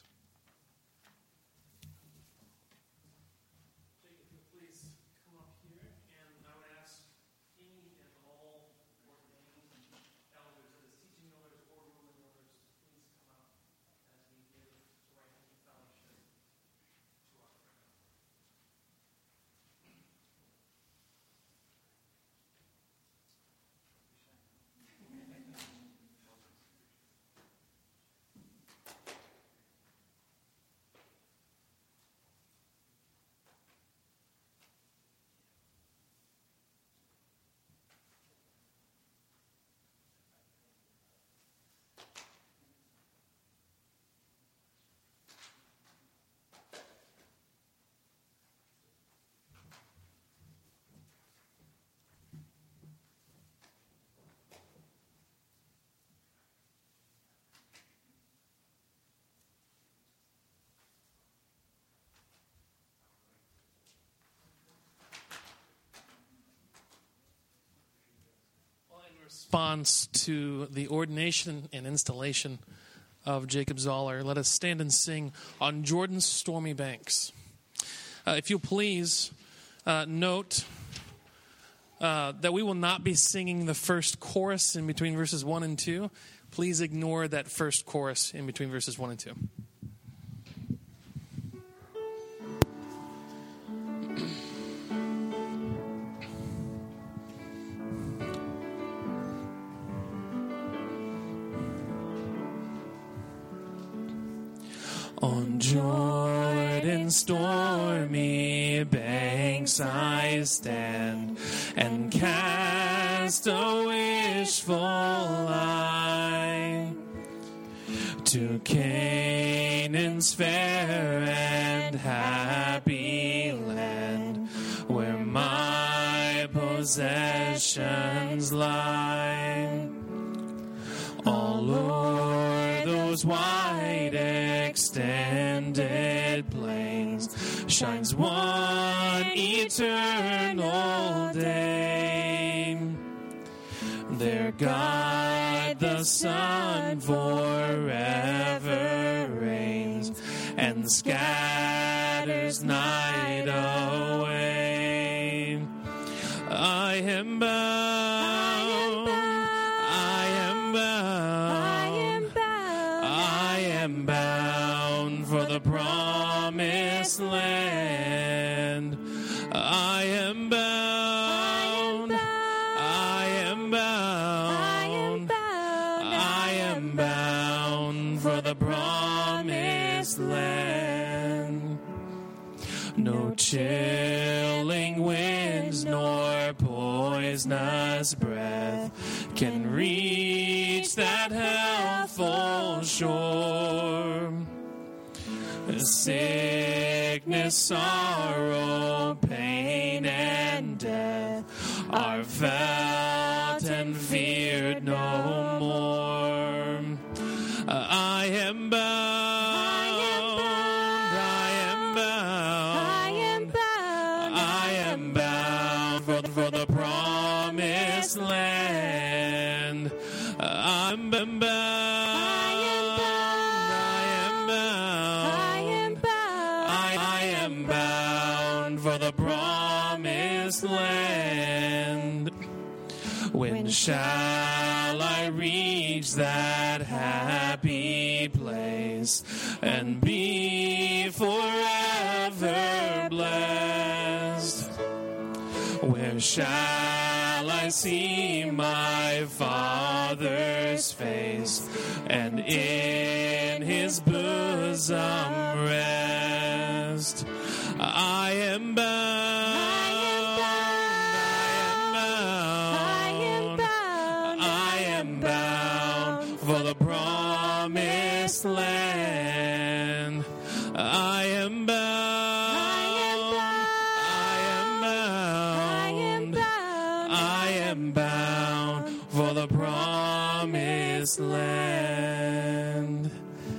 S2: Response to the ordination and installation of Jacob Zoller, let us stand and sing On Jordan's Stormy Banks. Uh, if you'll please uh, note uh, that we will not be singing the first chorus in between verses one and two. Please ignore that first chorus in between verses one and two. On Jordan's stormy banks I stand and cast a wishful eye to Canaan's fair and happy land, where my possessions lie. All o'er those wide extended plains shines one eternal day. There God the Son forever reigns and scatters night away. I am bound, I am bound, I am bound for the promised land. I am bound, I am bound, I am bound for the promised land. No chilling winds nor poisonous breath can reach that healthful shore. Sickness, sorrow, pain, and death are felt and feared no more. I am bound, I am bound, I am bound for, for the promised land. I'm bound, I am bound, I am When shall I reach that happy place and be forever blessed? Where shall I see my Father's face and in His bosom rest? I am bound, I am bound, I am bound for the promised land. I am bound, I am bound, I am bound for the promised land.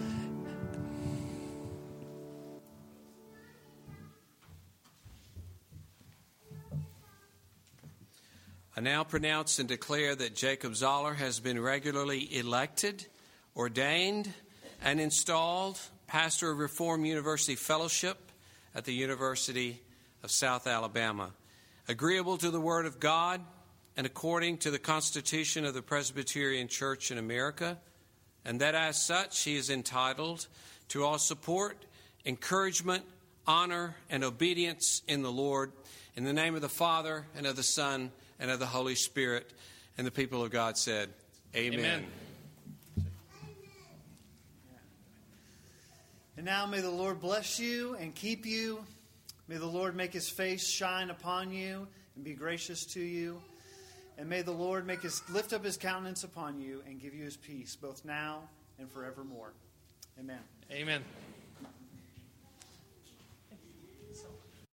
S4: I now pronounce and declare that Jacob Zoller has been regularly elected, ordained, and installed pastor of Reformed University Fellowship at the University of South Alabama, agreeable to the Word of God and according to the Constitution of the Presbyterian Church in America, and that as such he is entitled to all support, encouragement, honor, and obedience in the Lord, in the name of the Father, and of the Son, and of the Holy Spirit. And the people of God said, Amen.
S2: Amen.
S3: And now may the Lord bless you and keep you. May the Lord make His face shine upon you and be gracious to you. And may the Lord make his lift up His countenance upon you and give you His peace, both now and forevermore. Amen.
S2: Amen.